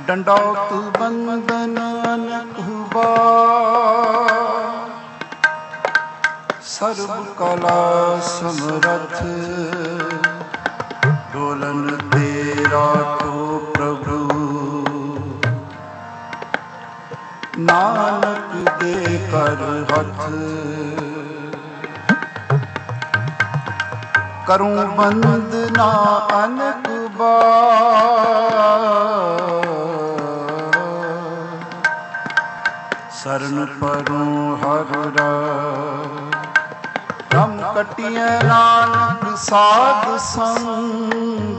डंडौत बंदन अनक बार, सर्व कला समरथ डोलन तेरा को प्रभु, नानक दे कर हथ करूं बंदना अनक बार, शरण परूं हर राम कटिय नानक साध संग,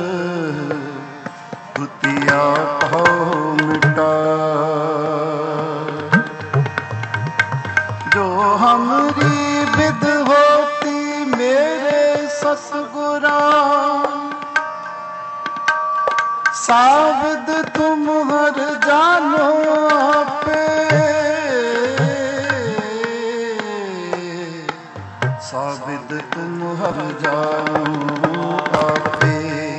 दुतिया भव मिटा, जो हमरी विद होती मेरे सतगुरा, सावध तुम हर जानो पे, साविद तुम हर जानो आपे।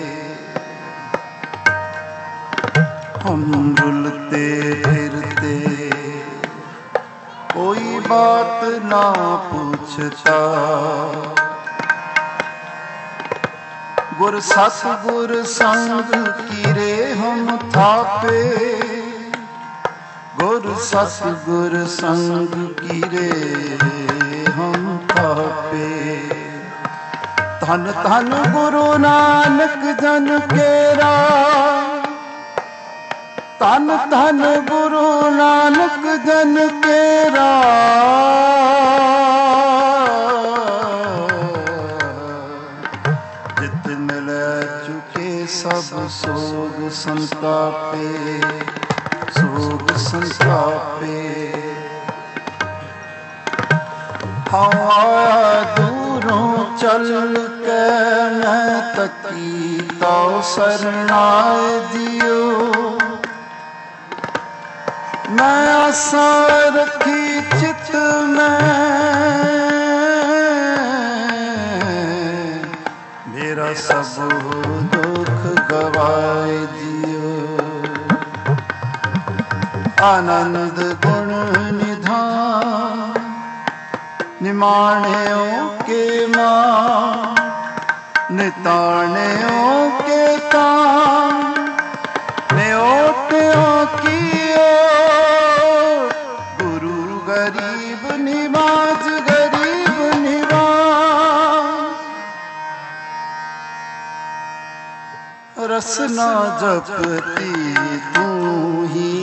हम रुलते फिरते कोई बात ना पूछता, गुर सतगुर संग कीरे हम थापे, गुर सतगुर संग कीरे हम थापे। धन धन गुरु नानक जन केरा, धन धन गुरु नानक जन केरा, जित मिले चुके सब सोग संतापे, सोग संतापे। हाँ दूरों चल के न तकी तो शरणाए दियो, मैं आशा रखी चित में, मेरा सब दुख गवाए दियो। आनंद गुण निधान निमाणियों के मां, निताणियों के तान, न्योटियों की ओर, गुरु गरीब निवाज गरीब निवाज। रसना जपती तू ही,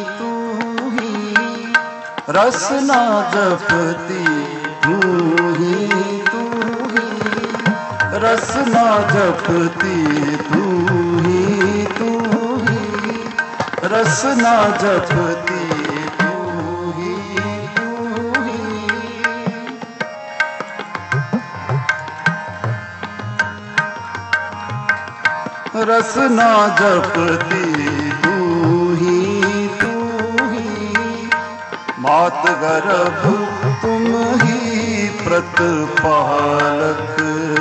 रसना जपती तू ही, रसना जपती तू ही, रसना जपती तू ही, रसना जपती तू ही, मात गर्भ तुम ही प्रतिपालक,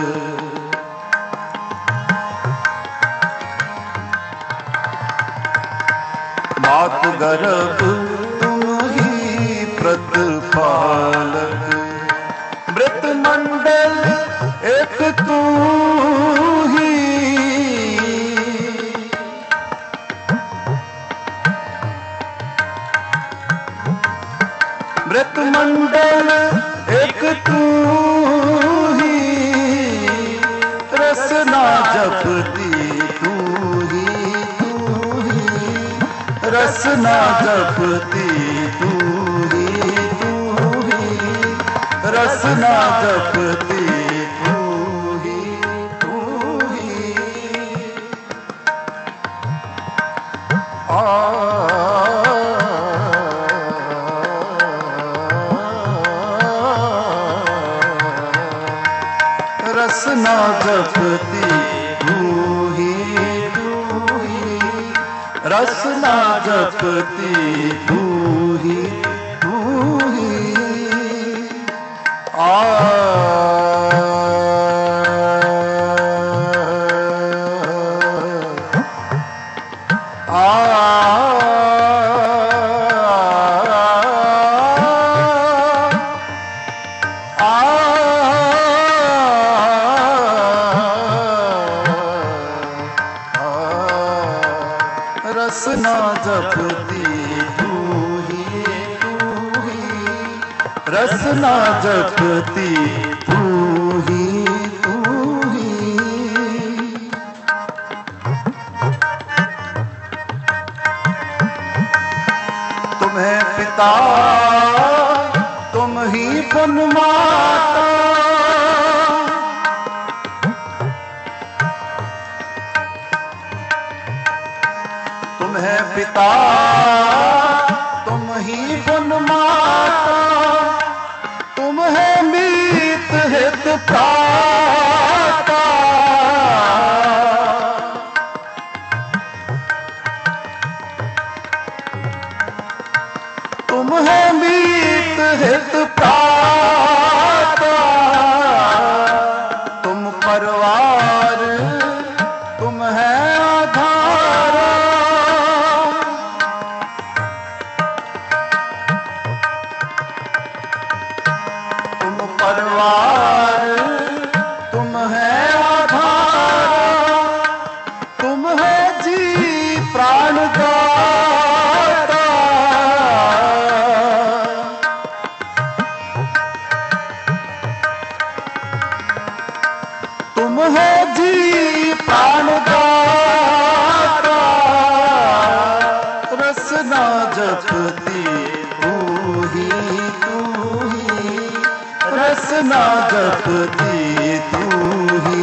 मात गर्भ तुम ही प्रतिपालक, मृत मंडल एक तू ही, मृत मंडल एक तू ही, रसना जपती तू ही, रसना जपती तू ही, रसना जपती तू ही, रसना जपती तू ही, रसना जपती तू ही, आ रसना जपती तू ही, रसना जपती तू ही। तुम्हें पिता तुम ही पुन माता, तुम्हें पिता तुम ही पुन माता, तुम्हें मीत हित प्राता, तुम्हें मीत हित प्राता। तुम परवार तुम है आधारा, तुम परवार तुम है आधारा, तुम है जी प्राण दाता, तुम है जी प्राण दाता। रसना जपती तू ही, रसना जपती तू ही,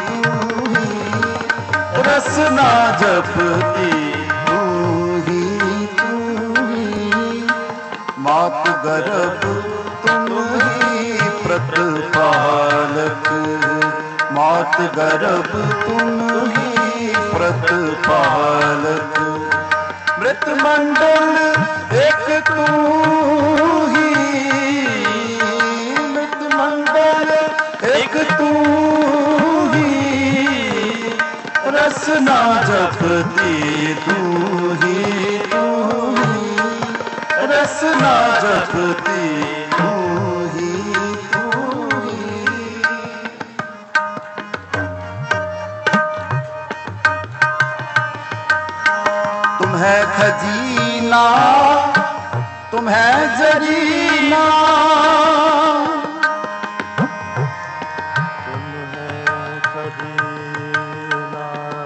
रसना जपती तू ही। मात गर्भ तुम ही प्रतिपालक, मात गर्भ तुम ही प्रतिपालक। मृत मंडल एक तू ही, मृत मंडल एक तू ही। रसना जपती तू ही, रसना जपती तू ही। तुम है खजीना तुम है जरीना, तुम है खजीना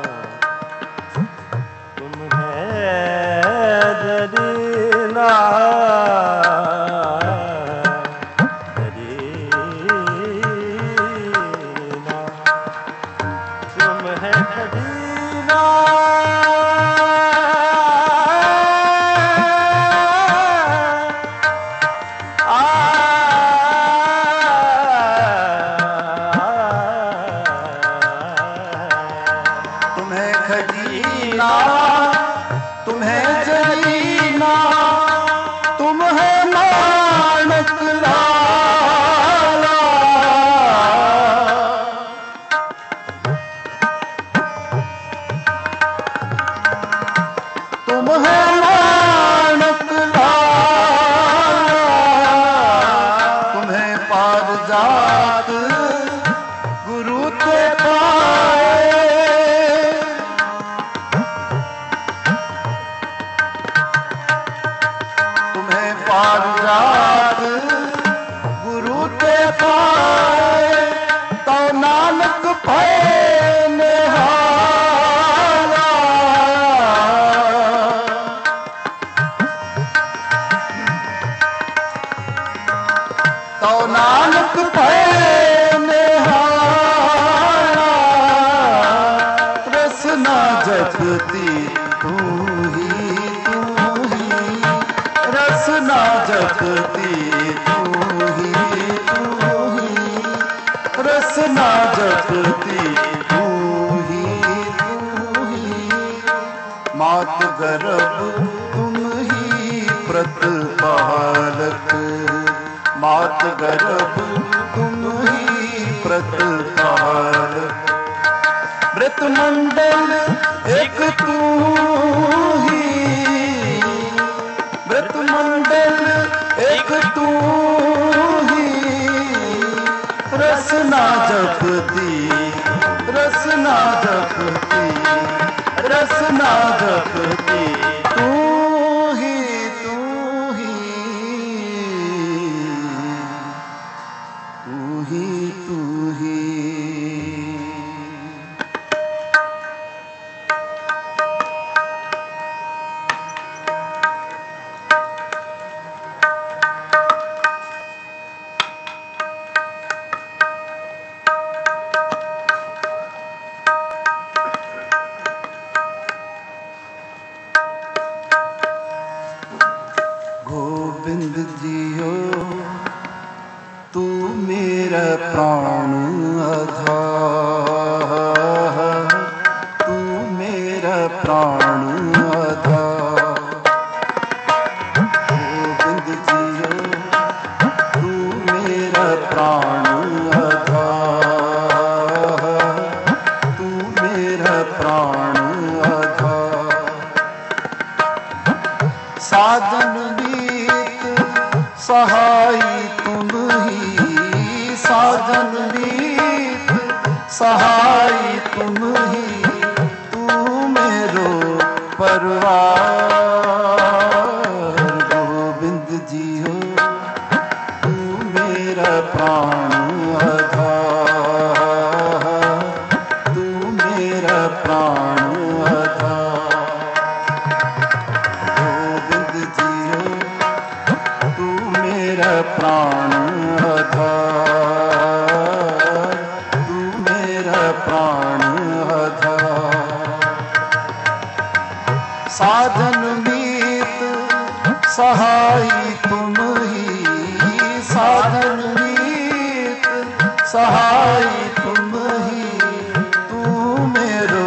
तुम है जरीना, जरीना तुम है खजीना। तुम्हें खजीना तुम्हें जरीना, तुम है मानक लाला, तुम है मानक लाला। तुम्हें पारिजात गुरु ते पाए, तुम्हें पारिजात गुरु ते पाए, तो नानक भय निहारा। तो नानक भय निहारा। रसना जपती तू ही, रसना जपती तू ही, रसना जपती तू ही। मात गर्भ तुम ही प्रतिपालक, मात गर्भ तुम ही प्रतिपालक। मृत मंडल एक तू ही, मृत मंडल एक तू ही। रसना जपती, रसना जपती, रसना जपती, तू ही, तू ही, तू ही, तू ही। गोविंद जियो तू मेरा प्राण आधार, तू मेरा प्राण आधार। गोविंद जियो तू मेरा प्राण आधार, तू मेरा प्राण आधार। साधन सहाय तुम ही, साधन मीत सहाय तुम ही, तू मेरो परवार। गोविंद जियो तू मेरा प्राण आधार, तू मेरा प्राण आधार। गोविंद जियो तू मेरा प्राण आधार, तू मेरा प्राण आधार। साधन मीत सहाय तुम ही, साधन मीत सहाय तुम ही, तू मेरो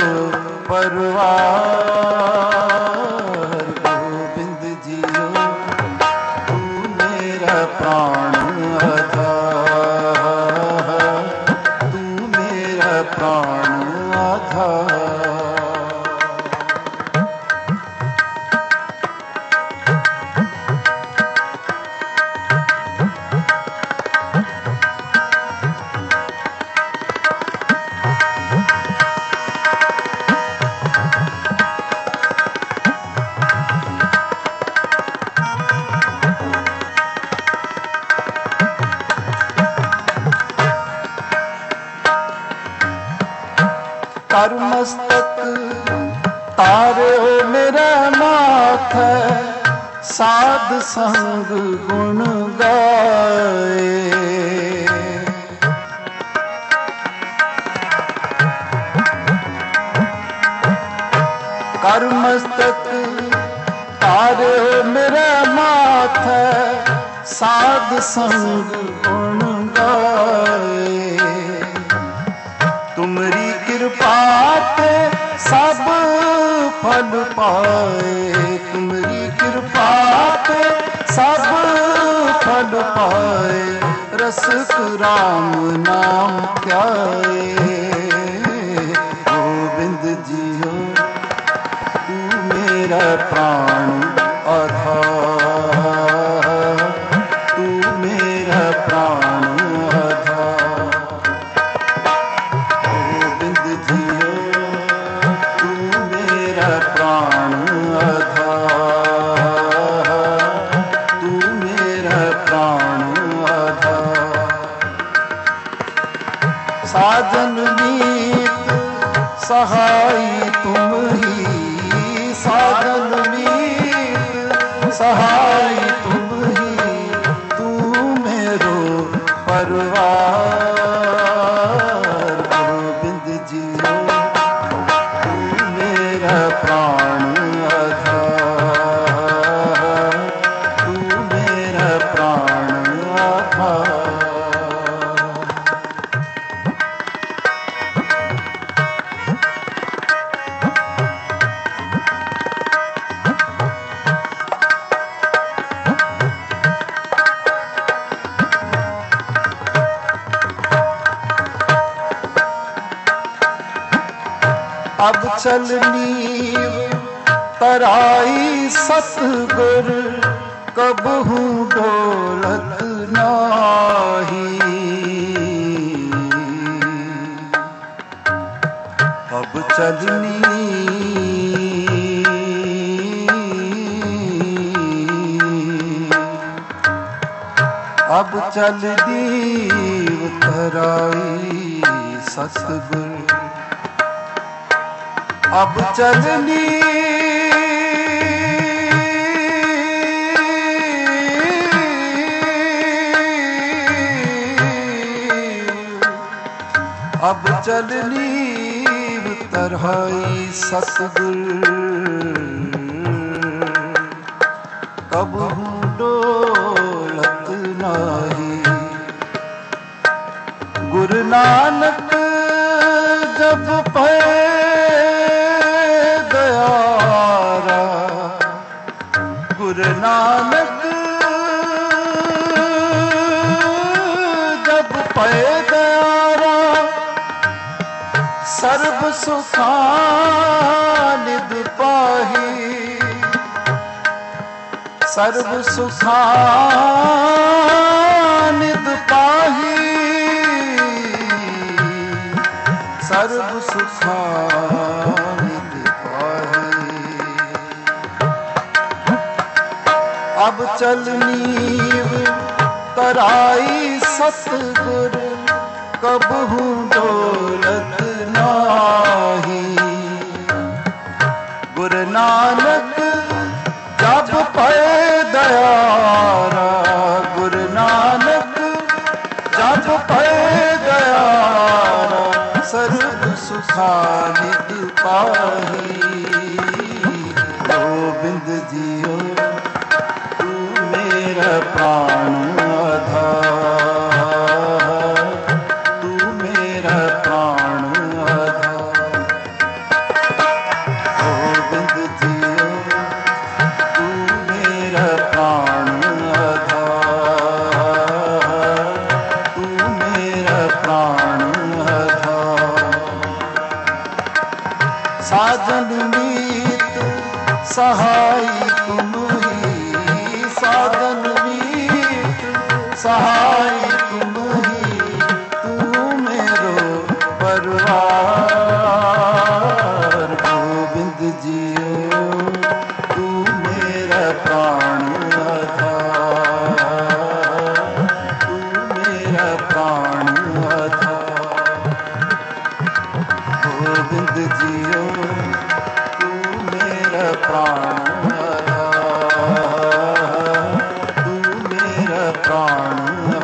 परवार। गोविंद जियो तू मेरा प्राण आधार, तू मेरा प्राण आधार। करमस्तक तारे मेरा नाथ, साध संग गुण गाए। करमस्तक तारे मेरा नाथ, साध संग गुण गाए। तुमरी कृपा पे सब फल पाए, तुमरी कृपा पे सब फल पाए। रसिक राम नाम ध्याए। गोविंद जियो तू मेरा प्राण आधार, तू मेरा प्राण आधार। गोविंद जियो तू मेरा प्राण आधार, तू मेरा प्राण आधार। साधन मीत सहाय तुम ही, साधन मीत सहाय तुम ही, तू मेरो परवार। गोविंद जियो तू मेरा प्राण आधार, तू मेरा प्राण आधार। अब चल नीव तराई सतगुर, कब हूँ डोलत नाही। चलदी उतराई सतगुर अब चलनी अब चलनी उतराई सतगुर कबहू डोलत नाही गुरु नानक जब पे दयारा गुरु नानक जब पे दयारा सर्ब सुखा निध पाही सर्ब सुखा निध पाही सर्ब सुखा निध पाही अब चलनी तराई सतगुर कबहू डोलत नाही गुरु नानक जब पे दयारा गुरु नानक जब पे दयारा सर्व सुखा निध पाही गोबिंद जियो तू मेरा प्राण आधार तू मेरा प्राण आधार गोबिंद जियो तू मेरा प्राण आधार तू मेरा प्राण आधार साजन मीत सहाय तुम ही साधन मीत सहाय तुम ही तू मेरो परवार गोविंद जियो तू मेरा प्राण आधार तू मेरा प्राण आधार गोविंद जियो तू मेरा प्राण आधार तू मेरा प्राण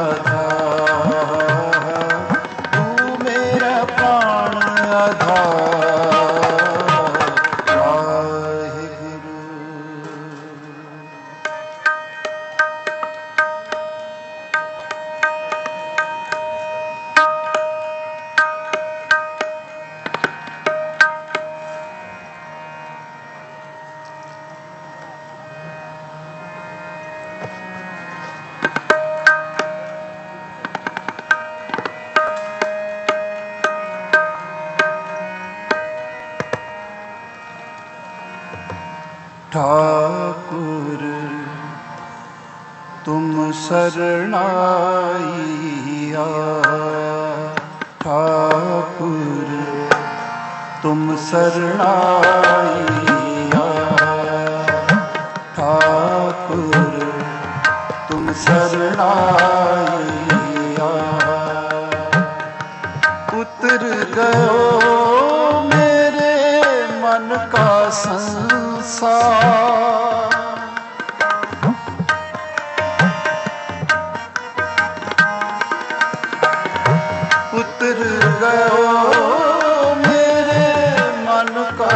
आधार तू मेरा प्राण आधार वाहिगुरु ठाकुर तुम शरणाइया ठाकुर तुम शरणाइया ठाकुर तुम शरणाइया उतर गयो मेरे मन का संसार उतर गयो मेरे मन का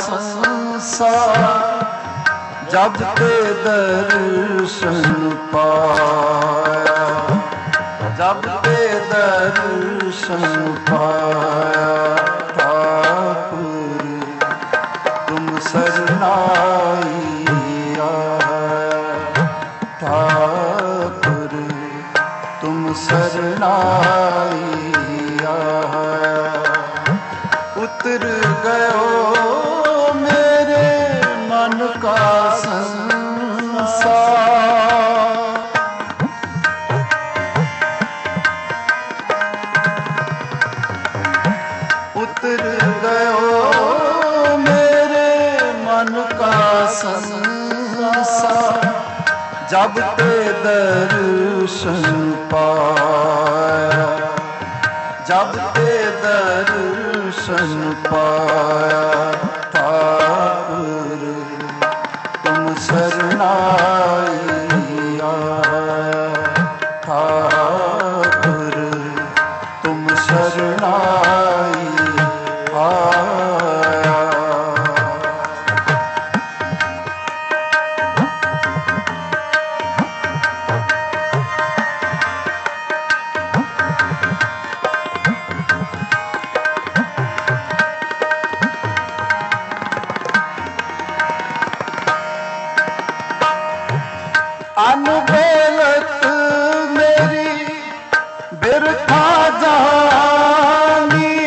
संसार जब ते दर्शन पाया जब ते दर्शन पाया ठाकुर तुम शरणाइया ठाकुर तुम शरणाइया उतर गयो मेरे मन का संसार उतर गयो मेरे मन का संसार जब ते दर्शन पाया, जब ते दर्शन पाया ठाकुर तुम शरणाई आया, ठाकुर तुम शरणाई आया। अनबोलत मेरी बिरथा जानी,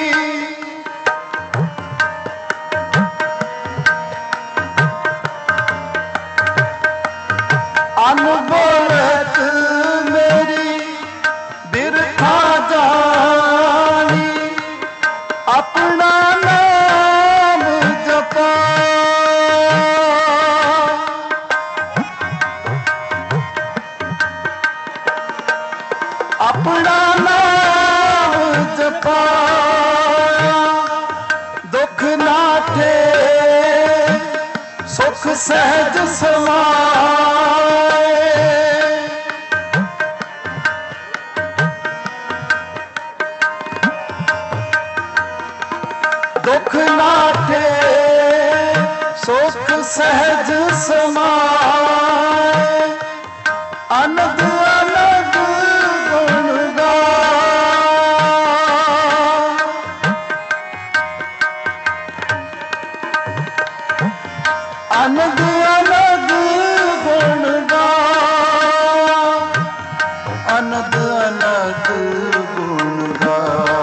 अनबोलत मेरी बिरथा जानी, अपना नाम जपा अपना नाम जपाया, दुख नाथे सुख सहज समाए, दुख नाथे सुख सहज समाए, अनद अनद गुण गा, अनद अनद गुण गा, अनद अनद गुण गा,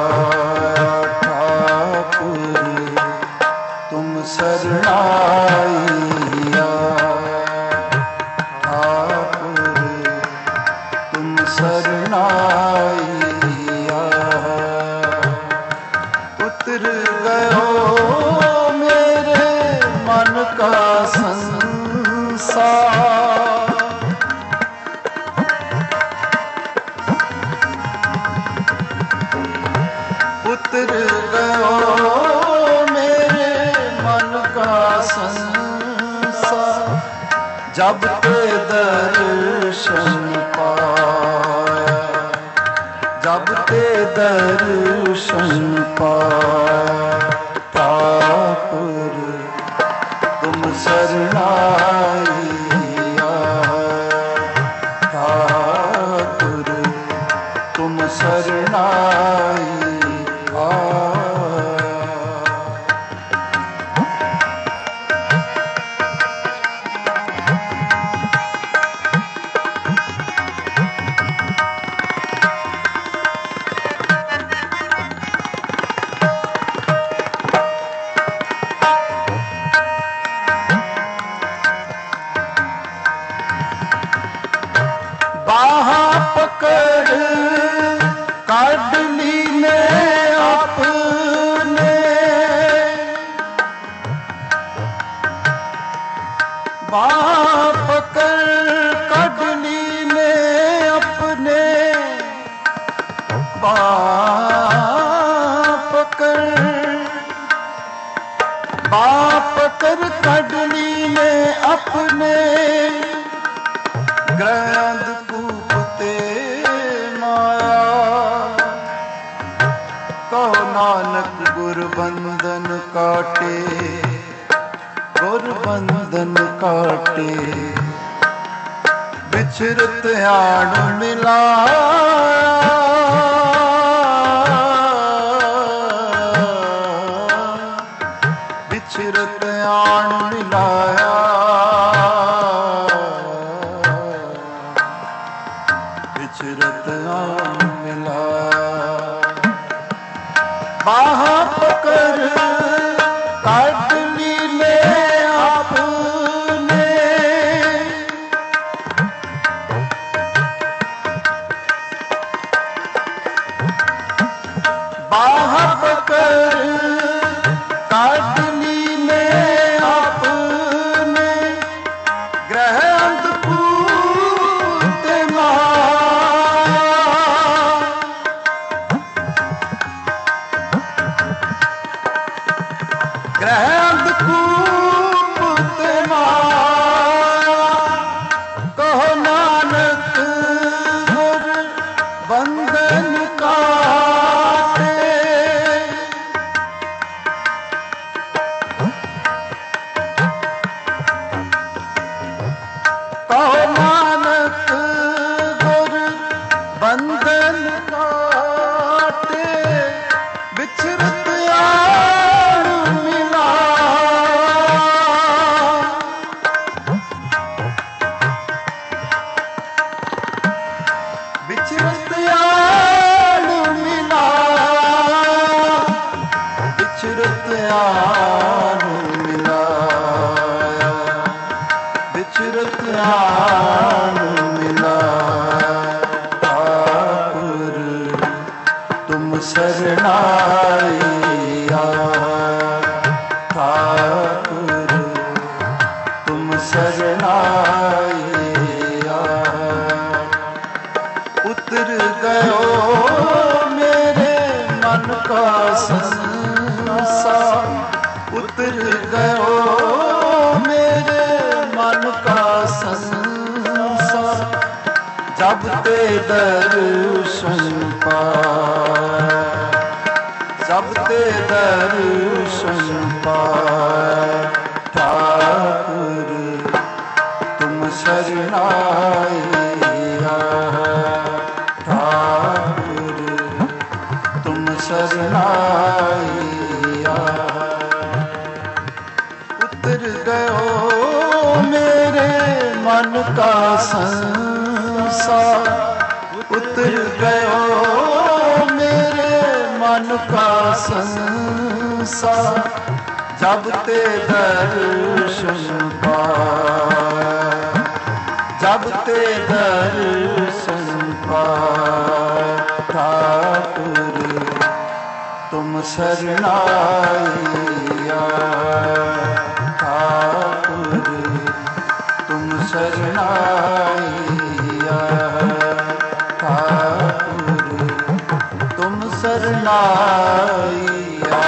ठाकुर तुम शरणाई शरणाइया, उतर गयो मेरे मन का संसार, उतर गयो मेरे मन का संसार, जब ते दर्शन पाया, जब ते दर्शन पाया, ठाकुर तुम शरणाई आया, ठाकुर तुम शरणाई आया। बाहा पकड़ काट ली ने अपने, बाहा पकड़ काट ली ने अपने, बाहा पकड़ काट ली ने अपने, ग्रंथ कूपते माया, कहो नानक गुरबंधन काटे, गुरबंधन काटे, बिछरत आड़ मिलाया, बिछरत आड़ मिलाया, बिछरत आड़ मिलाया, बाहा पकड़ काट ली ले आपने, बाहा पकड़ काट ली ले आपने, ग्रह अंधकूप शरणाइया ठाकुर तुम शरणाइया। उतर गयो मेरे मन का संसार, उतर गयो मेरे मन का संसार, जब ते दर्शन पाए, जब ते दर्शन पाए ठाकुर तुम शरणाइया ठाकुर तुम शरणाइया। उतर गयो मेरे मन का संसार, उतर गयो मेरे मन का संसार, जब ते दर्शन पाए, जब ते दर्शन पाए ठाकुर तुम शरणाइया ठाकुर तुम शरणाइया ठाकुर तुम शरणाइया।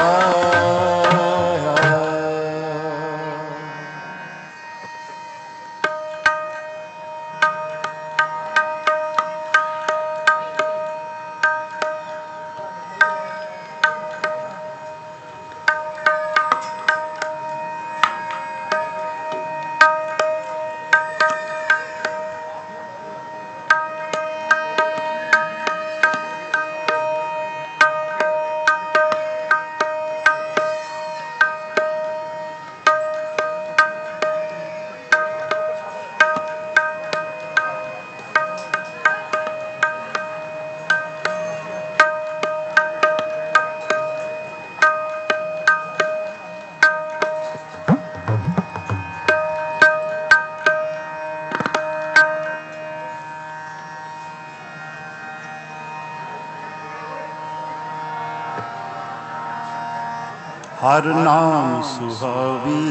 हर नाम सुहावी,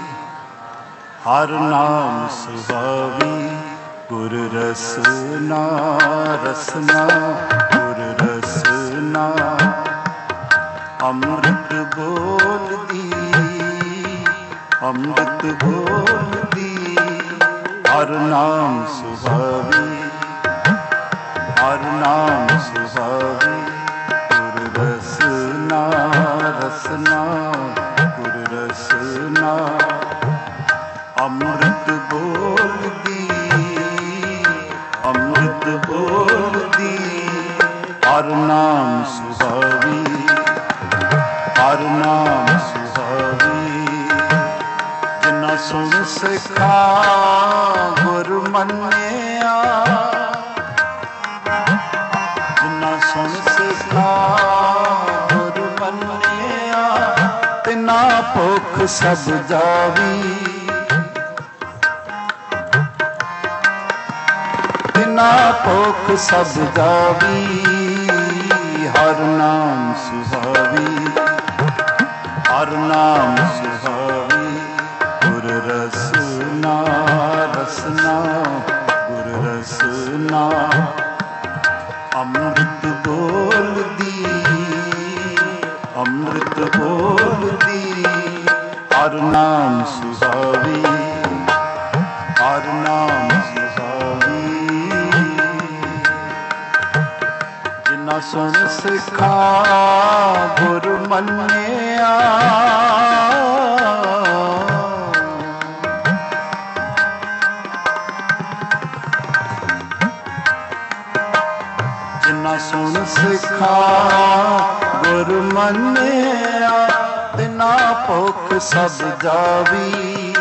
हर नाम सुहावी, गुर रसना रसना गुर रसना। अमृत बोल दी, अमृत बोल दी, हर नाम सुहावी, हर नाम सुहावी, गुर रसना रसना गुर रसना। अमृत बोल दी, अमृत बोल दी, हर नाम सुहावी, हर नाम सुहावी। जिन्ना सुन सिखा गुर मन्निया, जिन्ना सुन सिखा गुर मन्निया, तिना भुख सब जावी, तिना भुख सब जावी। हर नाम सुहावी, हर नाम सुहावी, गुर रसना रसना गुर रसना। अमृत बोल दी, अमृत बोल दी, हर नाम सुहावी, हर नाम सुहावी। जिन्ना सुन सिखा गुर मन्निया, जिन्ना सुन सिखा गुर मन्निया, तिना भुख सब जावी,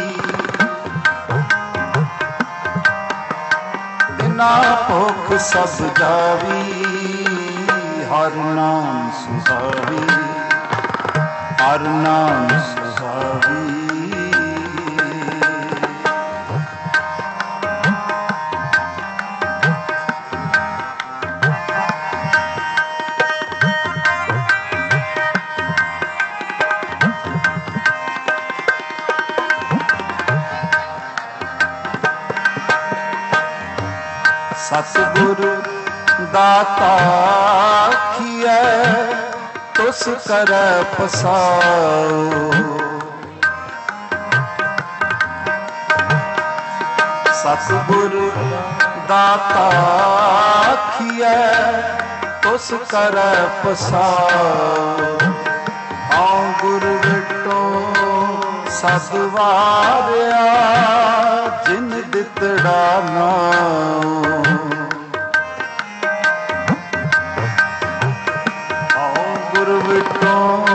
तिना भुख सब जावी। हर नाम सुहावी, हर नाम सुहावी। सतगुर दाता आखिए तुस करे पसाओ। सतगुर दाता आखिए तुस करे पसाओ। आऊं गुर विटो सदवारिया जिन दितड़ा नाओ। आऊं गुर विटो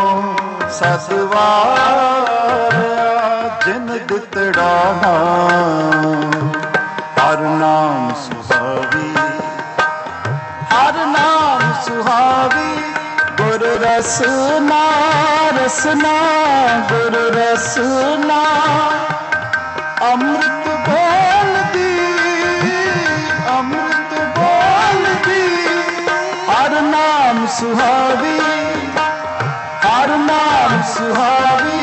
सदवारिया जिन दितड़ा नाओ। हर नाम सुहावी, हर नाम सुहावी, गुर रसना रसना गुर रसना। अमृत बोल दी, अमृत बोल दी। हर नाम सुहावी, हर नाम सुहावी।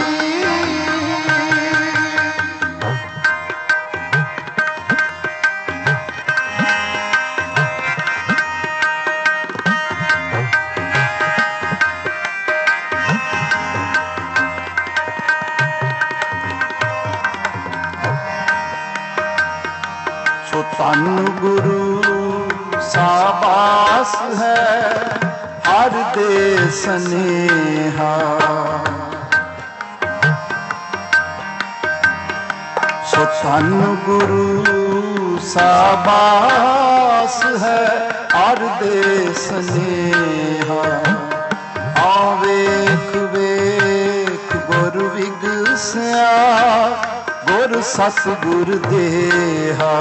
धन गुरु साबास है हर दे स्नेहा। सो धन गुरु साबास है हर दे स्नेहा। आवेख वेख गुर विगसिया गुर सतगुर देहा।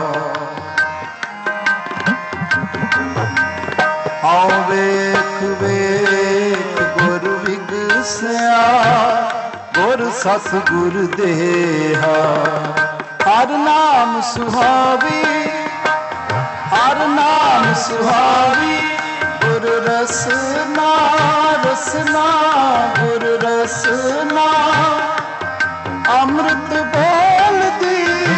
आओ वेख वेख गुर विगसिया गुर सतगुर देहा। हर नाम सुहावी, हर नाम सुहावी, गुर रसना रसना गुर रसना। अमृत बोल दी,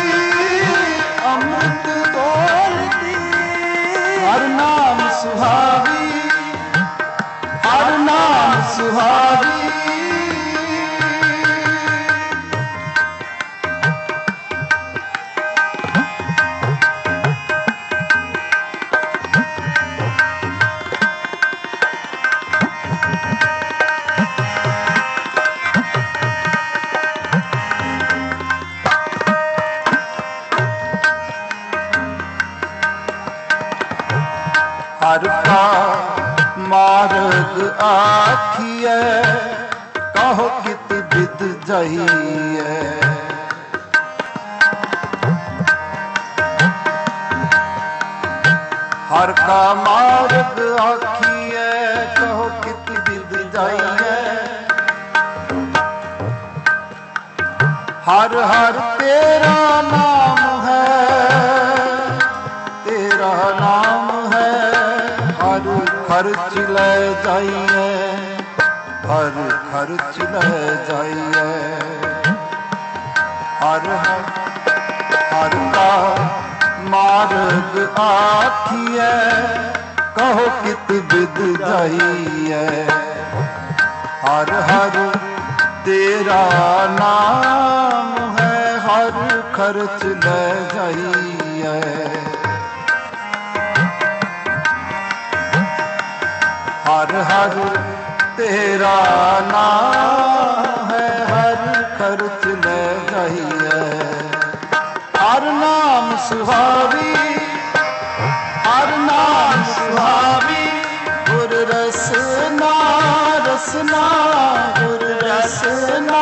अमृत बोल दी। हर नाम सुहावी, हर नाम सुहावी। हर का मार्ग आखिए कहो कित बिद जाइए। हर का मार्ग आखिए कहो कित बिद जाइए। हर हर तेरा नाम है, तेरा नाम है। हर खर्च ले जाइए, हर खर्च ले जाइए। हर हर का मार्ग आखिए कहो कित बिद जाइए। हर हर तेरा नाम है हर खर्च ले जाइए। हर हर तेरा नाम है हर खर्च ले जाइए। हर नाम सुहावी, हर नाम सुहावी, गुर रसना रसना गुर रसना।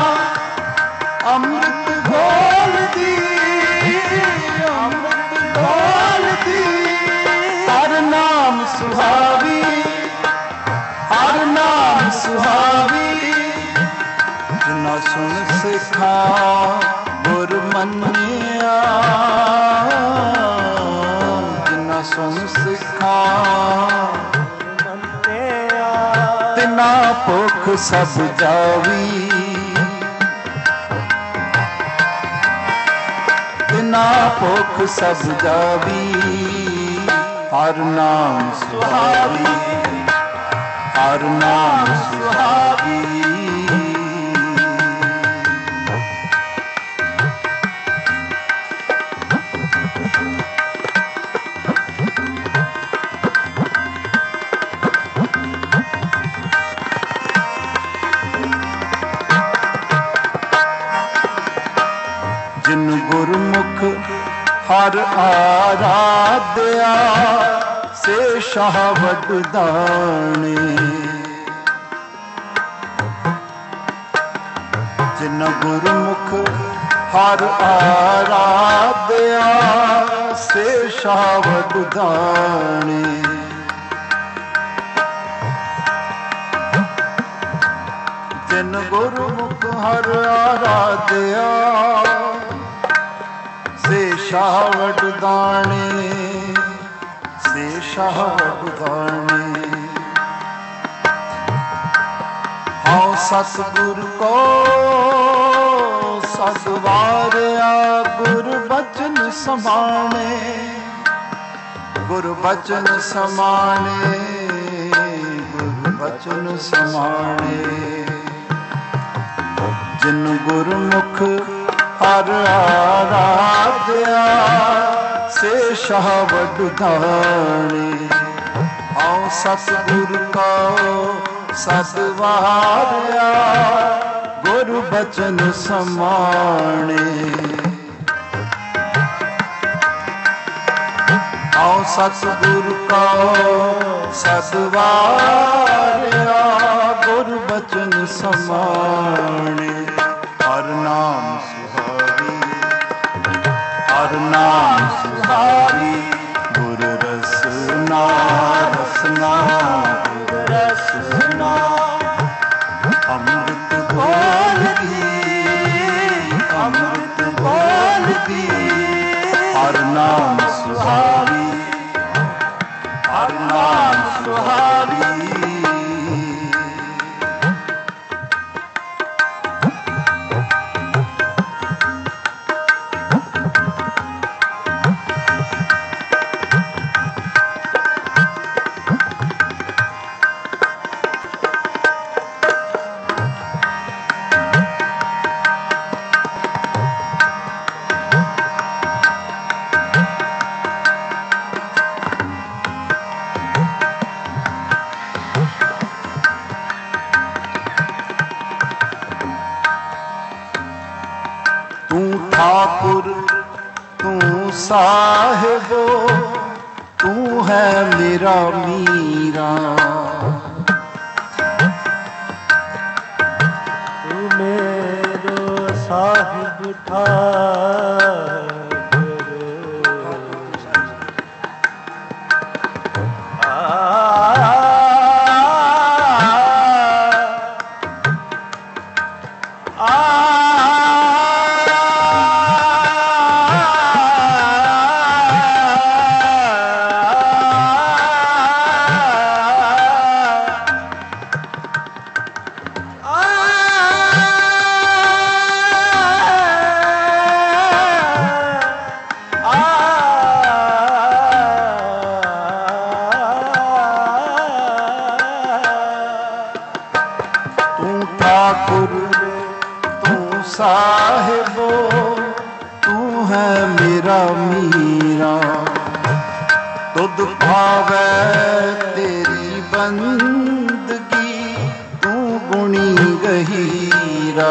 अमृत बोल दी, अमृत बोल दी। हर नाम सुहावी, हर नाम सुहावी। जिना सुन सिखा गुर मनिया, जिना सुन सिखा तिना भुख सब जावी। तिना भुख सब जावी। ਹਰ ਨਾਮ ਸੁਹਾਵੀ, ਹਰ ਨਾਮ ਸੁਹਾਵੀ। ਜਿਨ ਗੁਰਮੁਖ ਹਰ ਆਰਾਧਿਆ, ਸੇ ਸ਼ਾਹ ਵਡਦਾਣੇ। ਜਿਨ ਗੁਰਮੁਖ ਹਰ ਆਰਾਧਿਆ, ਸੇ ਸ਼ਾਹ ਵਡਦਾਣੇ। ਜਿਨ ਗੁਰਮੁਖ ਹਰ ਆਰਾਧਿਆ, ਸੇ ਸ਼ਾਹ ਵਡਦਾਣੇ, ਸੇ ਸ਼ਾਹ ਵਡਦਾਣੇ। ਹਉ ਸਤਿਗੁਰ ਕੋ ਸਦ ਵਾਰਿਆ, ਗੁਰ ਬਚਨ ਸਮਾਣੇ, ਗੁਰ ਬਚਨ ਸਮਾਣੇ, ਗੁਰ ਬਚਨ ਸਮਾਣੇ। ਜਿਨ ਗੁਰਮੁਖ ਹਰ ਆਰਾਧਿਆ, ਸੇ ਸ਼ਾਹ ਵਡਦਾਣੇ। ਹਉ ਸਤਿਗੁਰ ਕੋ ਸਦ ਵਾਰਿਆ, ਗੁਰ ਬਚਨ ਸਮਾਣੇ। ਹਉ ਸਤਿਗੁਰ ਕੋ ਸਦ ਵਾਰਿਆ, ਗੁਰ ਬਚਨ ਸਮਾਣੇ। ਹਰ ਨਾਮ ਸੁਹਾਵੀ, ਹਰ ਨਾਮ ਸੁਹਾਵੀ। ਗੁਰ ਰਸਨਾ ਰਸਨਾ, ਗੁਰ ਰਸਨਾ। ਅੰਮ੍ਰਿਤ ਬੋਲਦੀ, ਅੰਮ੍ਰਿਤ ਬੋਲਦੀ। ਹਰ ਨਾਮ ਸੁਹਾਵੀ, ਹਰ ਨਾਮ ਸੁਹਾਵੀ। ठाकुर तू साहिबो, तू है मेरा मीरा। तू मेरो साहिब ठाकुर। साहिबो तू है मेरा मीरा। तुद भावै तेरी बंदगी, तू गुणी गहीरा।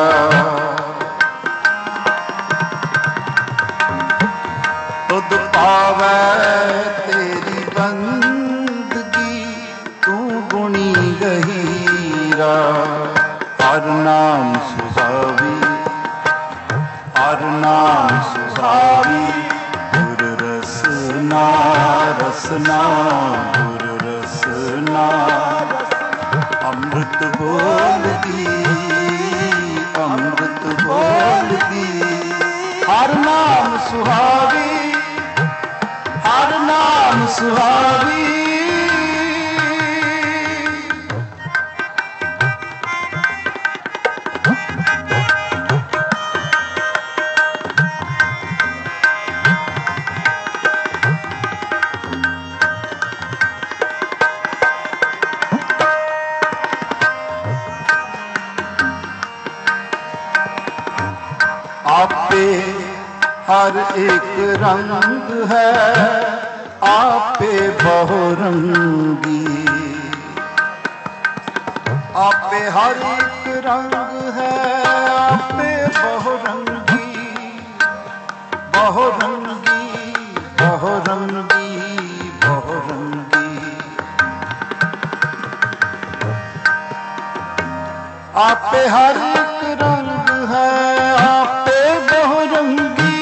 तुद भावै तेरी बंदगी, तू गुणी गहीरा। हर नाम सुहावी, हर नाम सुहावी। गुर रसना रसना, गुर रसना। अमृत बोलती, अमृत बोलती। हर नाम सुहावी, हर नाम सुहावी। आपे हर एक रंग है, आपे बहुरंगी। आपे हर एक रंग है, आपे बहुरंगी, बहुरंगी, बहुरंगी, बहुरंगी। आपे हर एक रंग है, आपे बहुरंगी,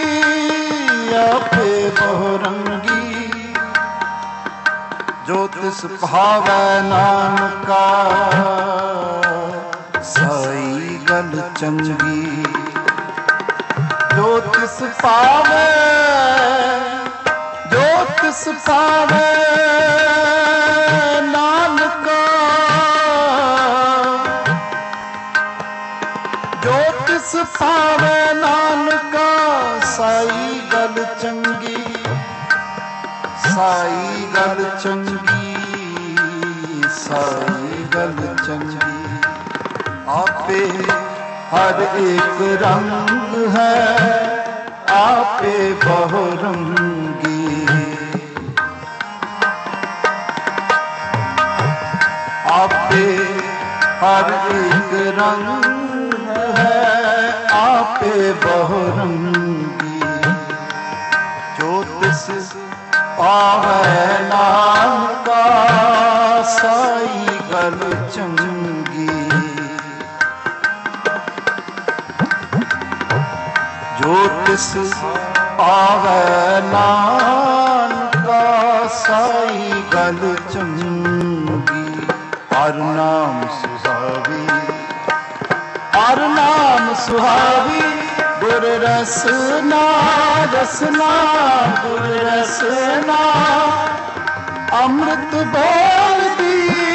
आपे बहुरंगी। जो तिस भावै नानका, साई गल चंगी। जो तिस पावै, जो तिस पावै नानका, जो तिस पावै नानका, साई गल चंगी, साई गल चंगी, साई गल चंगी। आपे हर एक रंग है, आपे बहुरंगी। आपे हर एक रंग है, आपे बहुरंगी। जो तिस पावै नानका, साई गल चंगी। जो तिस पावै नानका, साई गल चंगी। हर नाम सुहावी, हर नाम सुहावी। गुर रसना, रसना, गुर रसना। अमृत बोलती,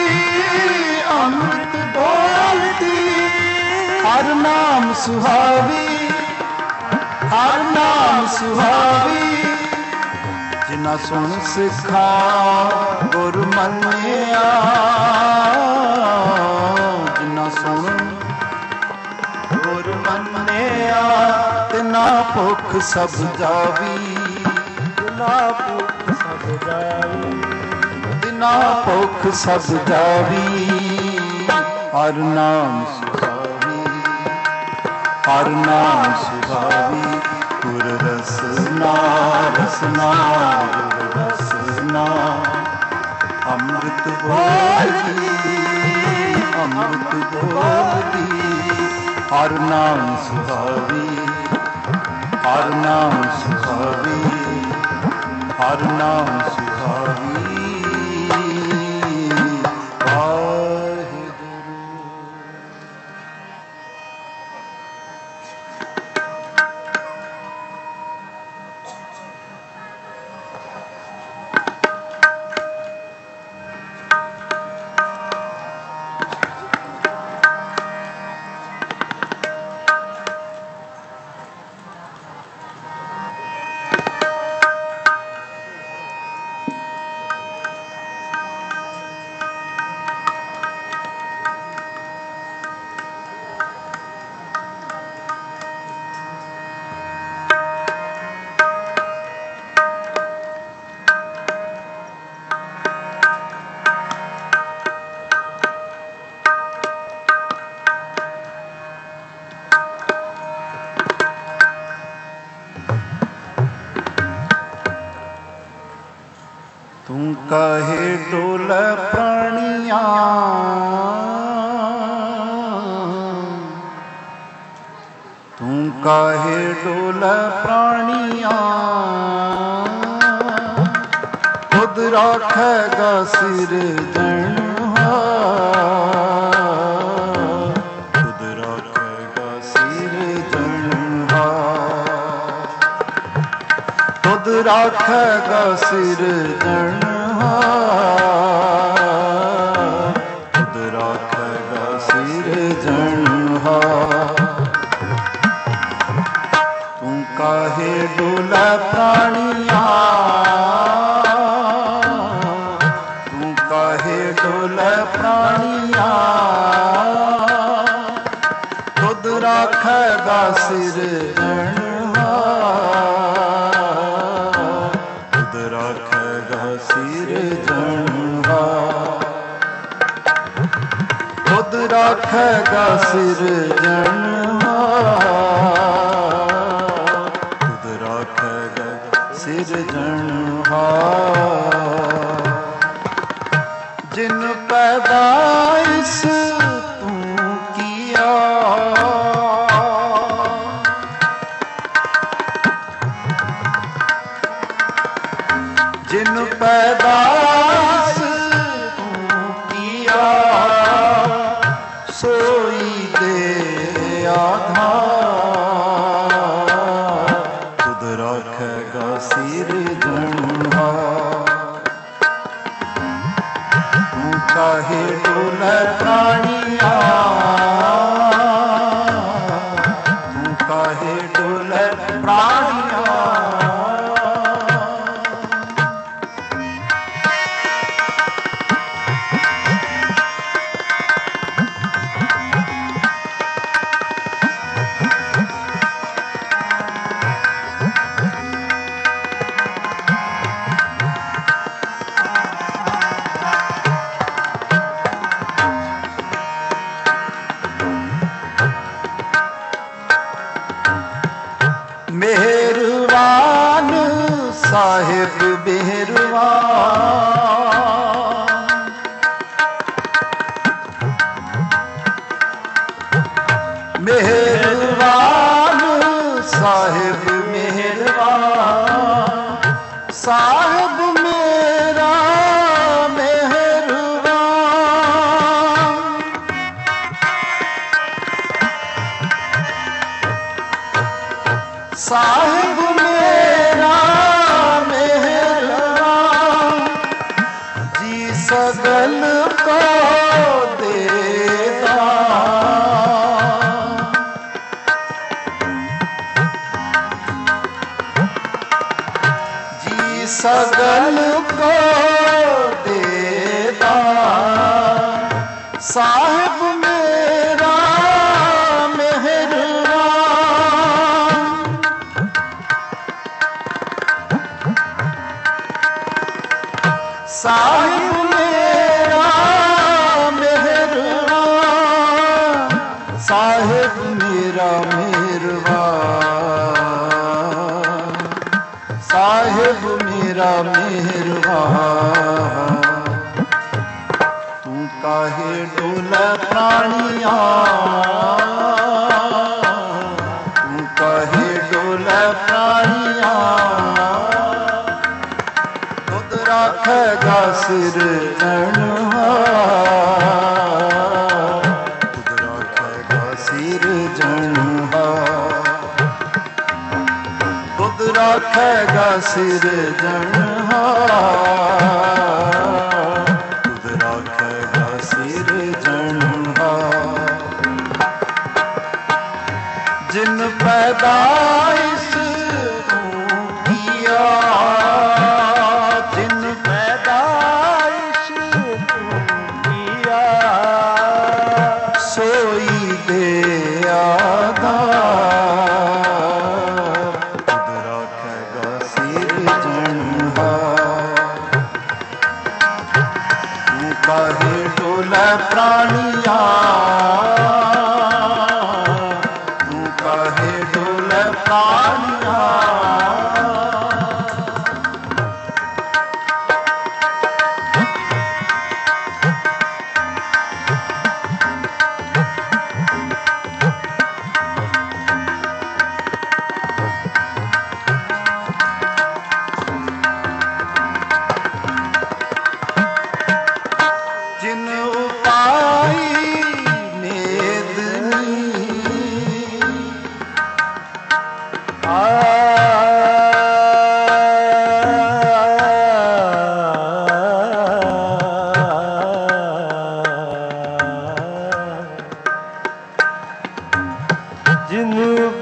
अमृत बोलती। हर नाम सुहावी, हर नाम सुहावी। जिना सुन सिखा गुर मन्निया, जिना सुन गुर मन्निया। तिना भुख सब जावी, तिना भुख सब जावी, तिना भुख सब जावी। हर नाम सुहावी, हर नाम सुहावी। गुर रसना, रसना, गुर रसना। अमृत बोलती, अमृत बोलती। हर नाम सुहावी, हर नाम सुहावी, हर नाम सुहावी। काहे डोल प्राणिया, तू काहे डोल प्राणिया। खुद राखेगा सिरजनहार, खुद राखेगा सिरजनहार, खुद राखेगा सिरजनहार। खुद राखेगा सिरजनहार। तू काहे डोला प्राणिया, तू काहे डोला प्राणिया। खुद राख राखेगा सिरजनहार, खुद राखेगा सिरजनहार, खुद राखेगा सिरजनहार, खुद राखेगा सिरजनहार। जिन पैदाइश तू किया, जिन पैदाइश तू किया, सोई दे आधार, खुद राखेगा सिरजनहार। तू काहे डोले प्राणिया, तू काहे डोले प्राणिया, मेहरबान साहिब मेहरबान, मेहरबान साहिब मेहरबान, साहिब मेरा मेहरबान, साहिब मेरा मेहरबान, जी सगल को देता, जी सगल को देता, साहिब मेरा मेहरबान, साहिब मेरा मेहरबान, साहिब मेरा मेहरबान, साहिब मेरा मेहरबान। तू काहे डोले प्राणिया, तू काहे डोले प्राणिया, खुद राखेगा सिरजनहार, खुद राखेगा सिरजनहार, खुद राखेगा सिरजनहार, खुद राखेगा सिरजनहार। जिन पैदाइश तू किया, जिन पैदाइश तू किया, सोई दे आधार, खुद राखेगा सिरजनहार। तू काहे डोले प्राणिया, तू काहे डोले प्राणिया, जिन उपाई मेदनी, जिन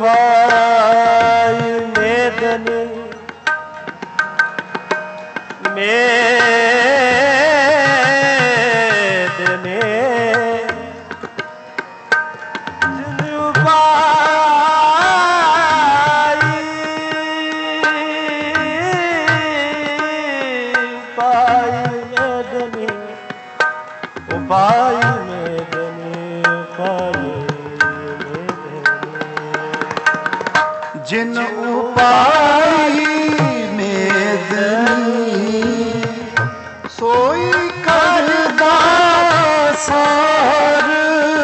उपाई मेदनी, मेदनी, जिन उपाई जिन उपाई मेदनी सोई करदा सार।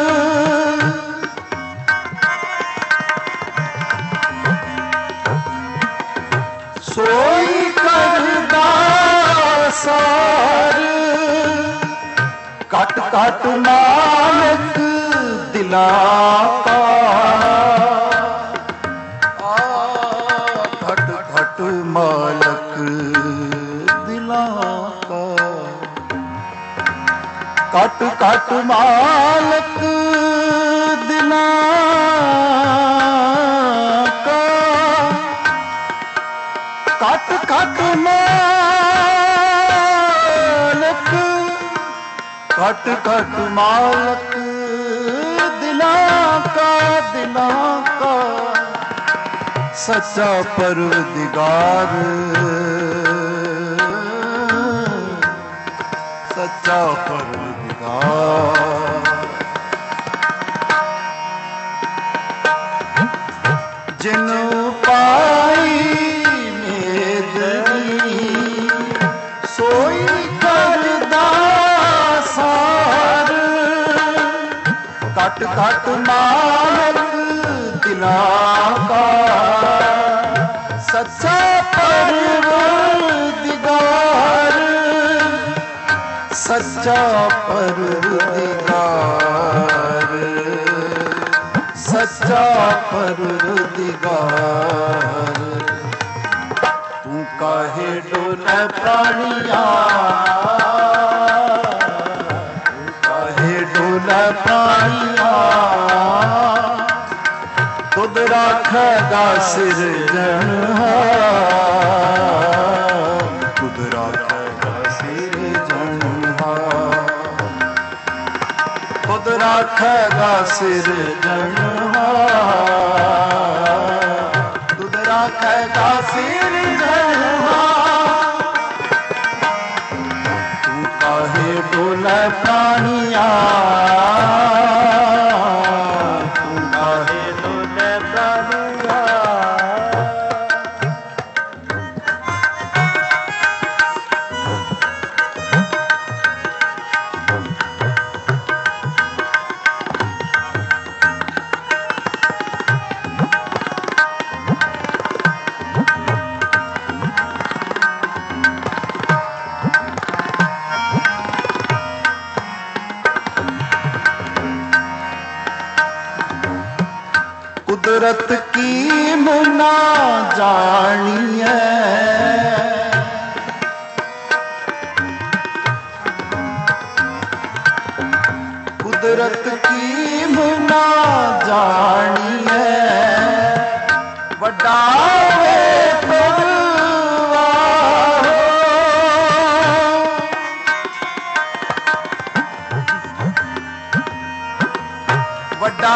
सोई करदा सार कट कट मालिक दिलां का। घट घट मालक दिलां का। घट घट मालक दिलां का। घट घट मालक घट घट मालक दिलां का। दिलां का सच्चा परवरदिगार सच्चा परवरदिगार। जिन पाई मेदनी सोई करदा सार। घट घट मालक दिलां का सच्चा परवरदिगार। सच्चा परवरदिगार सच्चा परवरदिगार। तू काहे डोले प्राणिया तू काहे डोले प्राणिया। खुद राखेगा सिरजनहार। खुद राखेगा सिरजनहार। खुद राखेगा सिरजनहार। खुद राखेगा सिरजनहार। तू काहे डोले प्राणिया कुदरत की मुना जानिए। कुदरत की मुना जानिए। वड्डा वड्डा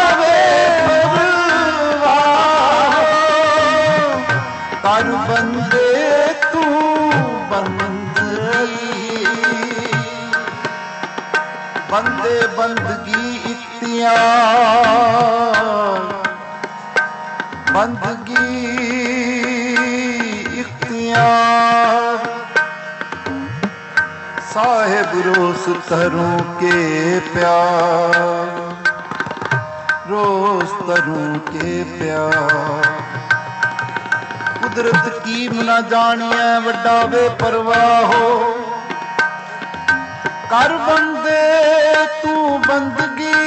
कर बंदे तू बंदगी। बंदे बंदगी इख्तियार। बंदगी इख्तियार। साहिब रोस्तरों के प्यार। रोस्तरों के प्यार। कुदरत की मना जानिए वड्डा वे परवाहो। कर बंदे तू बंदगी।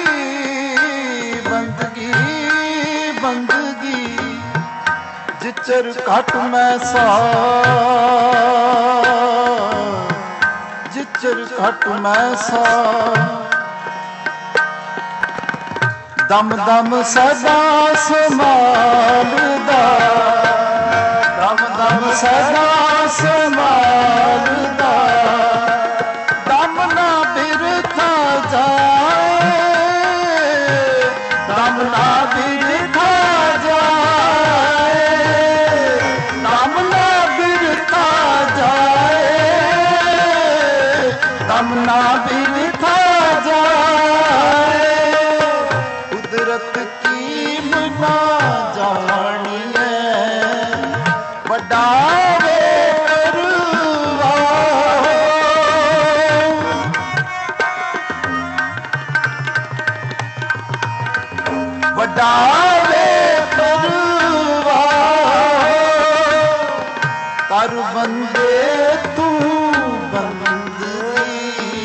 बंदगी बंदगी जिचर घट मैं सा। जिचर घट मैं सा। दम दम सदा संभालदा। दम दम सदा संभालदा। दम ना बिरथा जाए। दम ना बिरथा जाए। दम ना बिरथा जाए। दम ना बिरथा जाए। कुदरत की मना जान ਛਡਾਵੇ ਪਰਵਾਹ ਕਰ ਬੰਦੇ ਤੂੰ ਬੰਦਗੀ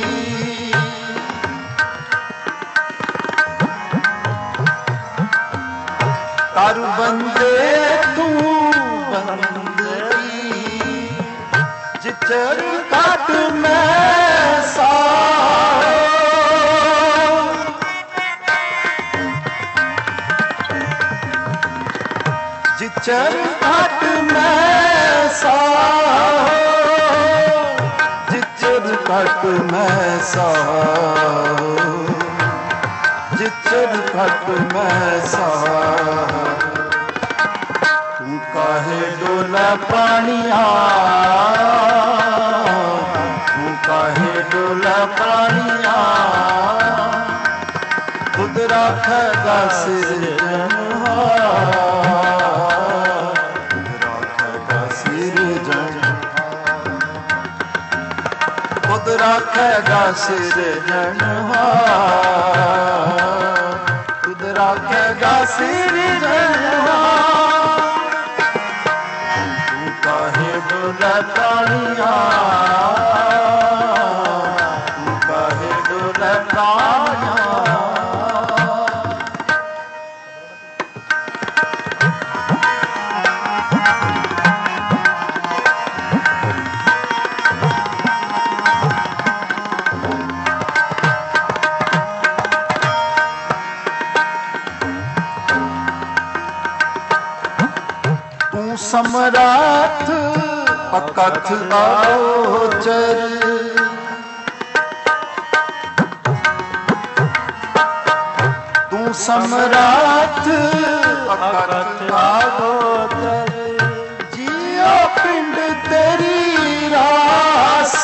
ਕਰ ਬੰਦੇ ਤੂੰ ਬੰਦਗੀ ਜਿਚਰ ਘਟ ਮੈਂ ਸਾਹ ਜਿਚਰ ਘਟ ਮੈਂ ਸਾਹ ਜਿਚਰ ਘਟ ਮੈਂ ਸਾਹ ਜਿਚਰ ਘਟ ਮੈਂ ਸਾਹ ਤੂੰ ਕਾਹੇ ਡੋਲਾ ਪਾਣੀਆਂ ਤੂੰ ਕਾਹੇ ਡੋਲਾ ਪਾਣੀਆਂ ਖੁਦ ਰੱਖੇਗਾ ਸਿਰਜਣਹਾਰ ਖੁਦ ਰੱਖੇਗਾ ਸਿਰਜਣਹਾਰ ਖੁਦ ਰੱਖੇਗਾ ਸਿਰਜਣਹਾਰ ਖੁਦ ਰੱਖੇਗਾ ਸਿਰਜਣਹਾਰ ਤੂੰ ਕਾਹੇ ਡੋਲਾ ਪ੍ਰਾਣੀਆਂ ਤੂੰ ਕਾਹੇ ਡੋਲਾ ਪ੍ਰਾਣੀਆਂ ਸਮਰਾਥ ਅਕਥ ਆਗੋਚਰ ਤੂੰ ਸਮਰਾਥ ਅਕਥ ਆਗੋਚਰ ਜੀਓ ਪਿੰਡ ਤੇਰੀ ਰਾਸ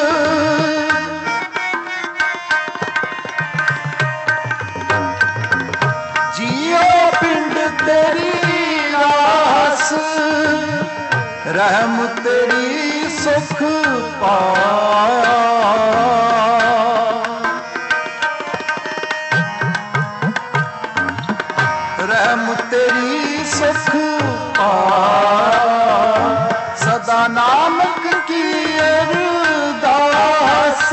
ਜੀਓ ਪਿੰਡ ਤੇਰੀ ਰਾਸ ਰਹਿਮ ਤੇਰੀ ਸੁਖ ਪਾਇਆ ਰਹਿਮ ਤੇਰੀ ਸੁਖ ਪਾਇਆ ਸਦਾ ਨਾਨਕ ਕੀ ਅਰਦਾਸ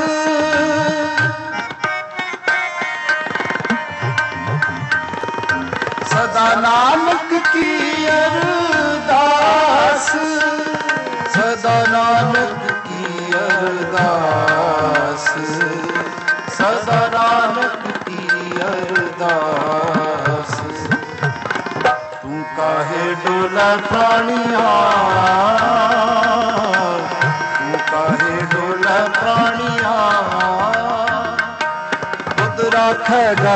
ਸਦਾ ਨਾਨਕ ਕੀ ਅਰਦਾਸ ਸਦਾ ਨਾਨਕ ਕੀ ਅਰਦਾਸ ਸਦਾ ਨਾਨਕ ਕੀ ਅਰਦਾਸ ਤੂੰ ਕਾਹੇ ਡੋਲਾ ਪ੍ਰਾਣੀਆਂ ਤੂੰ ਕਾਹੇ ਡੋਲਾ ਪ੍ਰਾਣੀਆਂ ਖੁਦ ਰੱਖੇਗਾ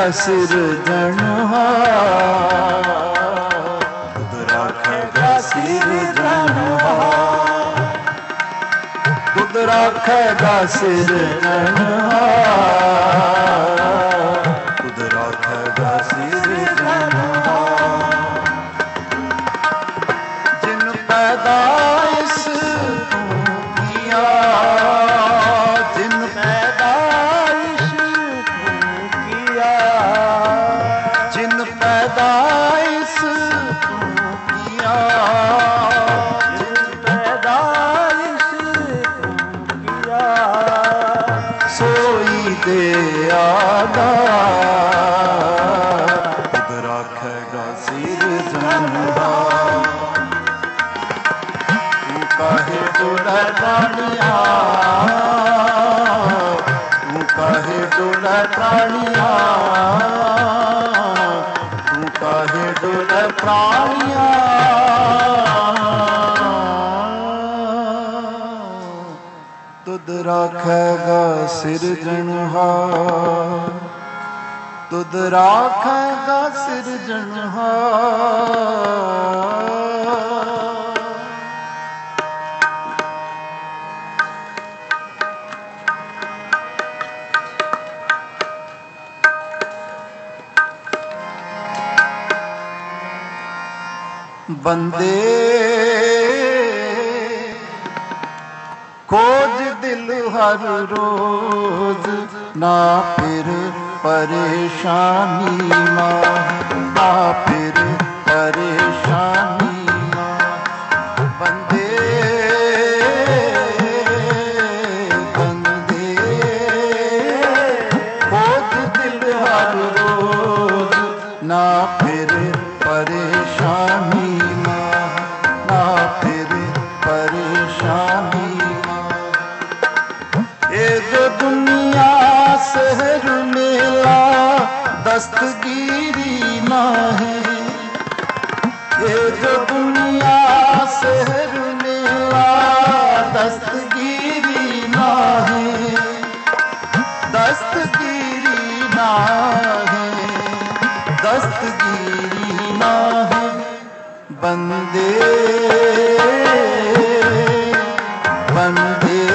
ਸਿਰਜਣਹਾਰ ਖੁਦ ਰੱਖੇਗਾ ਸਿਰਜਣਹਾਰ ਖੁਦ ਰੱਖੇਗਾ ਸਿਰਜਣਹਾਰ ਖੁਦ ਰੱਖੇਗਾ ਸਿਰਜਣਹਾਰ ਜਿਨ ਪੈਦਾਇਸ਼ ਤੂੰ ਕੀਆ ਜਿਨ ਪੈਦਾਇਸ਼ ਤੂੰ ਕੀਆ ਜਿਨ ਪੈਦਾਇਸ਼ ਤੂੰ ਕੀਆ ਜਿਨ ਪੈਦਾਇਸ਼ ਤੂੰ ਕੀਆ ਸੋਈ ਦੇ ਆਗਾ ਖੁਦ ਰੱਖੇਗਾ ਸਿਰਜਣਹਾਰ ਤੂੰ ਕਾਹੇ ਡੋਲਾ ਪ੍ਰਾਣੀਆਂ ਤੂੰ ਕਾਹੇ ਡੋਲਾ ਪ੍ਰਾਣੀਆਂ ਤੂੰ ਕਾਹੇ ਡੋਲਾ ਪ੍ਰਾਣੀਆਂ ਤੁਧ ਰੱਖੇਗਾ ਸਿਰਜਣਹਾਰ ਤੁਧ ਰੱਖੇਗਾ ਸਿਰਜਣਹਾਰ ਬੰਦੇ ਖੋਜ ਦਿਲ ਹਰ ਰੋਜ਼ ਨਾ ਫਿਰ परेशानी माहे, ना फिर परेशानी माहे। बंदे बंदे खोज दिल हर रोज, ना फिर परेशानी माहे, ना फिर परेशानी माहे। ये जो दुनिया शहर मेला दस्तगीरी ना है, ये जो दुनिया शहर मेला दस्तगीरी ना है, दस्तगीरी ना है, दस्तगीरी ना है। बंदे बंदे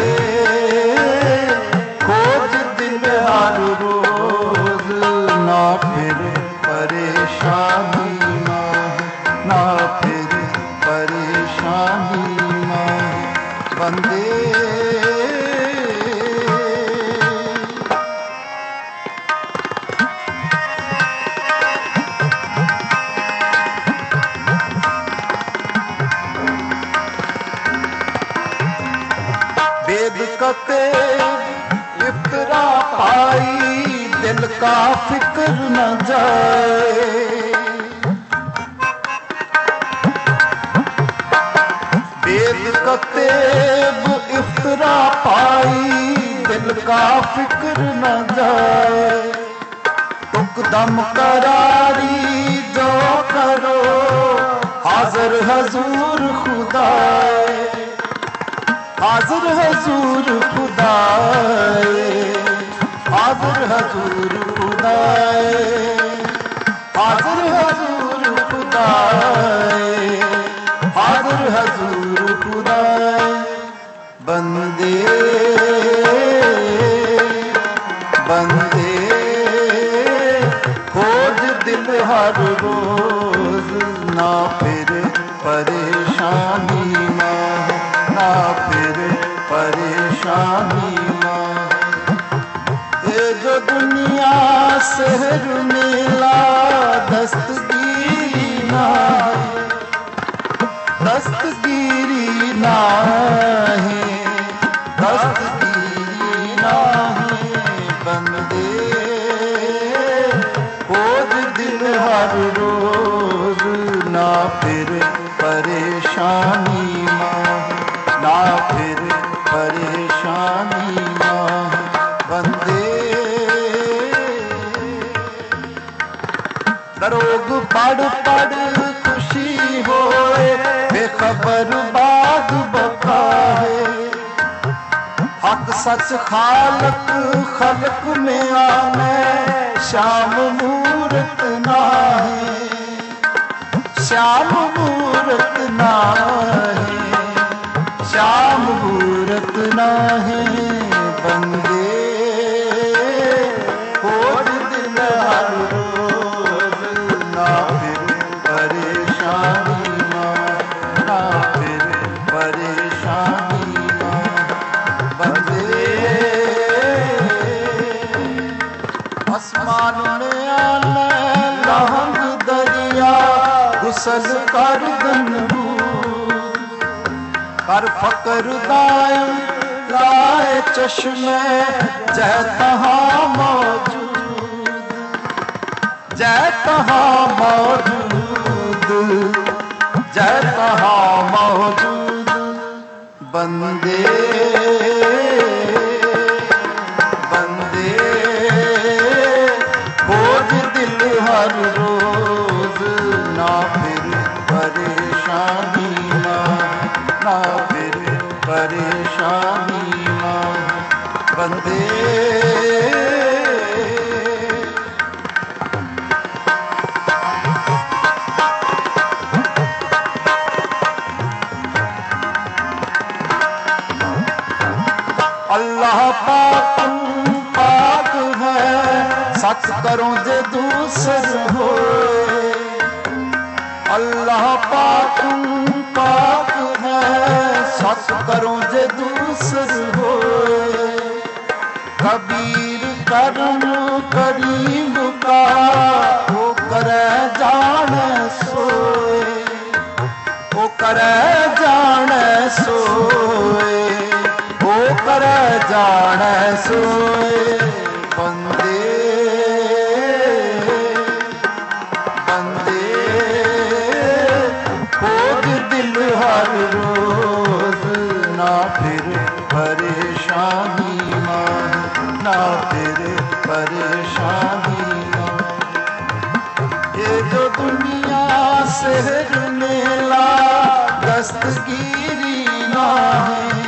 खोज दिल हर रोज, ना फिर परेशानी माहे, ना फिर परेशानी माहे। बंदे वेद कते इफ्तरा पाई, दिल का फिक्र न जाए। वेद कते इफ्तरा पाई, दिल का फिक्र न जाए। तुक दम करारी जो करो, हाजिर हजूर खुदाए, हाजिर हजूर खुदाए, हाजिर हजूर खुदाए, हाजिर हजूर खुदाए, हाजिर हजूर खुदाए। बंदे बंदे खोज दिल हर रोज, ना फिर परेशानी माहे, ना फिर परेशानी माहे। ये जो दुनिया शहर मेला दस्तगीरी ना है, दस्तगीरी ना है, दस्तगीरी ना है। बंदे खोज दिल हर रोज, ना फिर परेशानी माहे, ना फिर परेशानी माहे। बंदे दरोग पढ़ पढ़ खुशी होए, बेखबर बाग बका है। हक सच खालक खलक में आने, श्याम मूरत ना है, श्याम मूरत ना है, श्याम मूरत ना है। बंदे खोज दिल हर रोज, ना फिर परेशानी माहे, ना फिर परेशानी माहे। बंदे आसमान में आने लहंग दरिया, गुसल कर गनबू कर फकर दायम लाए चश्मे, जह तहाँ मौजूद, जह तहाँ मौजूद, जह तहाँ मौजूद। बंदे बंदे खोज दिल हर रोज, ना फिर परेशानी माहे, ना फिर परेशानी माहे। बंदे अल्लाह पाक पाक है, सच करो जे दूसर हो। अल्लाह पाक पाक है, सच करो जे दूसर हो। कबीर का करम करीब का वो करे जान सोए, वो करे जान सोए, वो करे जान सोए। बंदे बंदे खोज दिल हर रोज, ना फिर परेशानी मां, ना फिर परेशानी मां। ये जो दुनिया शहर मेला दस्तगीरी ना है,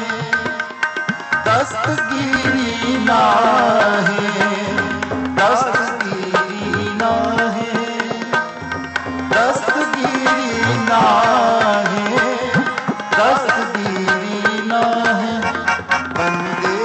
दस्तगीरी ना है, दस्तगीरी ना है, दस्तगीरी ना है, दस्तगीरी ना है। बंदे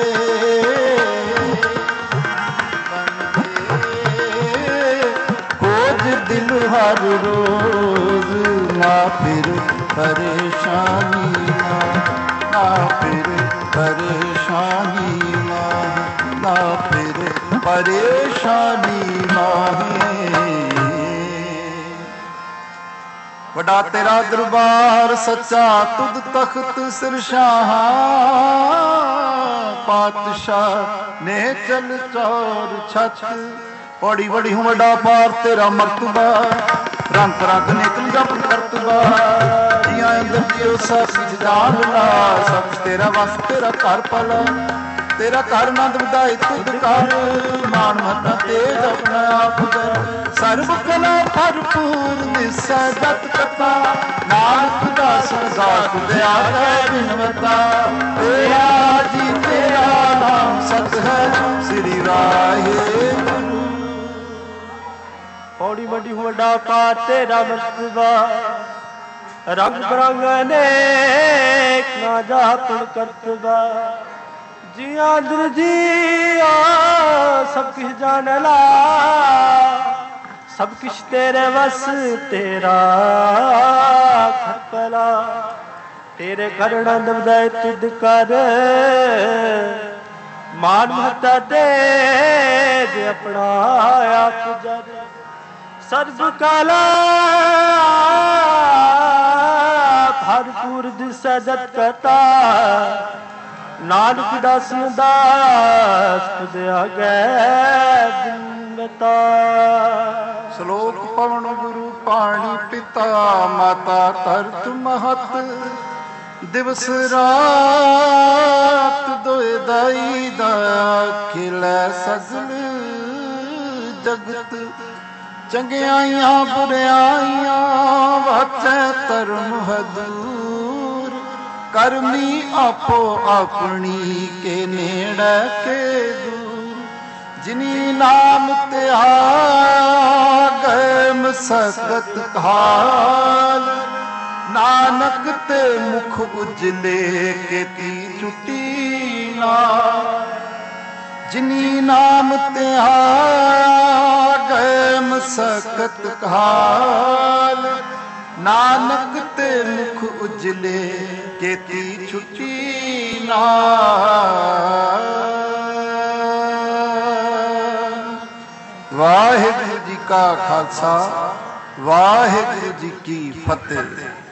बंदे खोज दिल हर रोज, ना फिर परेशानी ना फिर परेशानी ना फिर परेशानी माहे। वड्डा तेरा दरबार सच्चा तुद तख्त सिरशाह, पातशाह ने चल चौर छत। पौड़ी बड़ी हूँ वड्डा पार तेरा मर्तबा, रंग रंग निकल जप करतबा। जिया इंद्र जियो सब कुछ जान ला, सब तेरा वस तेरा घर पला। तेरा घर नंद विदाई तुद कर, मान मता तेज अपना आप कर। सर्व कला भरपूर दिसै जत कथा, नानक दास दास दया बिनवता। तेरा जी तेरा नाम सत है, श्री वाहेगुरु। पौड़ी बड़ी वड्डा पार तेरा मर्तबा, रंग बरंग अनेक ना जापन करतबा। जिया अंदर जिया सब किश जान ला, सब किश तेरे वस तेरा खपला। तेरे घर नंद विदाई तुद कर, मान महता दे अपना आप जर। सर्व काला भरपूर दिसै जत कथा, नानक दास दास तुद आगे बिनवता। श्लोक पवन गुरु पाणी पिता, माता तरत महत। दिवस रात दोए दाई दया, खिलै सगल जगत। चंगियाइयां बुरियाइयां वाचै धर्म हदूर। करमी आपो अपनी के नेड़े के दूर। जिनी नाम ते आ गए मसकत हाल, नानक ते मुख उजले केती छुट्टी ना। जिनी नाम ते आ गए मसकत हाल, नानक ते मुख उजले केती छुट्टी ना। वाहिगुरु जी का खालसा, वाहिगुरु जी की फतेह।